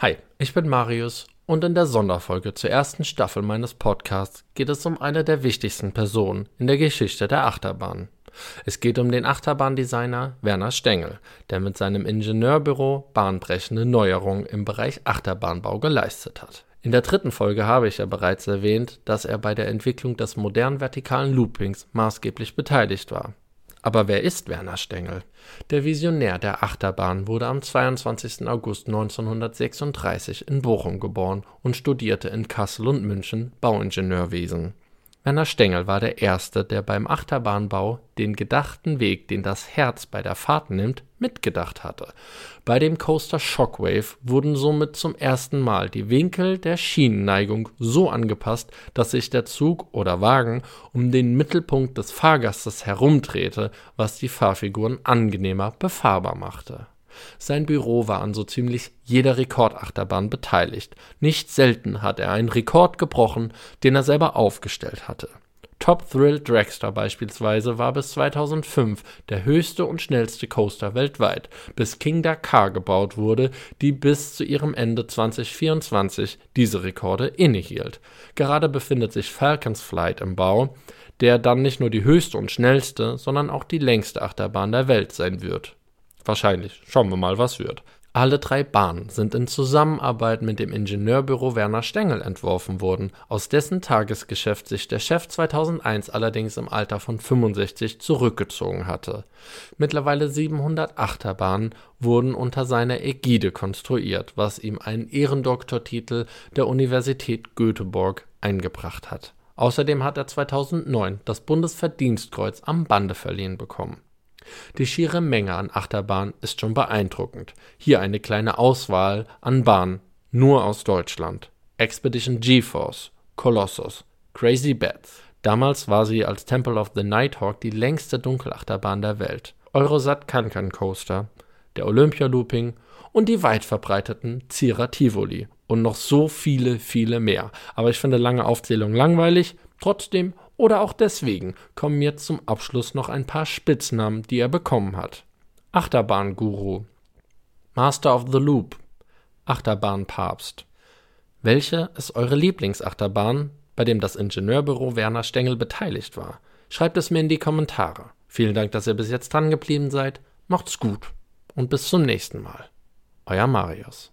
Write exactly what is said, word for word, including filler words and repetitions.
Hi, ich bin Marius und in der Sonderfolge zur ersten Staffel meines Podcasts geht es um eine der wichtigsten Personen in der Geschichte der Achterbahn. Es geht um den Achterbahndesigner Werner Stengel, der mit seinem Ingenieurbüro bahnbrechende Neuerungen im Bereich Achterbahnbau geleistet hat. In der dritten Folge habe ich ja bereits erwähnt, dass er bei der Entwicklung des modernen vertikalen Loopings maßgeblich beteiligt war. Aber wer ist Werner Stengel? Der Visionär der Achterbahn wurde am zweiundzwanzigsten August neunzehnhundertsechsunddreißig in Bochum geboren und studierte in Kassel und München Bauingenieurwesen. Werner Stengel war der Erste, der beim Achterbahnbau den gedachten Weg, den das Herz bei der Fahrt nimmt, mitgedacht hatte. Bei dem Coaster Shockwave wurden somit zum ersten Mal die Winkel der Schienenneigung so angepasst, dass sich der Zug oder Wagen um den Mittelpunkt des Fahrgastes herumdrehte, was die Fahrfiguren angenehmer befahrbar machte. Sein Büro war an so ziemlich jeder Rekordachterbahn beteiligt. Nicht selten hat er einen Rekord gebrochen, den er selber aufgestellt hatte. Top Thrill Dragster beispielsweise war bis zweitausendfünf der höchste und schnellste Coaster weltweit, bis King Dakar gebaut wurde, die bis zu ihrem Ende zwanzig vierundzwanzig diese Rekorde innehielt. Gerade befindet sich Falcons Flight im Bau, der dann nicht nur die höchste und schnellste, sondern auch die längste Achterbahn der Welt sein wird. Wahrscheinlich. Schauen wir mal, was wird. Alle drei Bahnen sind in Zusammenarbeit mit dem Ingenieurbüro Werner Stengel entworfen worden, aus dessen Tagesgeschäft sich der Chef zweitausendeins allerdings im Alter von fünfundsechzig zurückgezogen hatte. Mittlerweile siebenhundert Achterbahnen wurden unter seiner Ägide konstruiert, was ihm einen Ehrendoktortitel der Universität Göteborg eingebracht hat. Außerdem hat er zweitausendneun das Bundesverdienstkreuz am Bande verliehen bekommen. Die schiere Menge an Achterbahnen ist schon beeindruckend. Hier eine kleine Auswahl an Bahnen, nur aus Deutschland. Expedition GeForce, Colossus, Crazy Bats. Damals war sie als Temple of the Nighthawk die längste Dunkelachterbahn der Welt. Eurosat Can-Can Coaster, der Olympia Looping und die weit verbreiteten Zierer Tivoli. Und noch so viele, viele mehr. Aber ich finde lange Aufzählung langweilig. Trotzdem oder auch deswegen kommen jetzt zum Abschluss noch ein paar Spitznamen, die er bekommen hat. Achterbahn-Guru, Master of the Loop, Achterbahn-Papst. Welche ist eure Lieblingsachterbahn, bei dem das Ingenieurbüro Werner Stengel beteiligt war? Schreibt es mir in die Kommentare. Vielen Dank, dass ihr bis jetzt dran geblieben seid. Macht's gut und bis zum nächsten Mal. Euer Marius.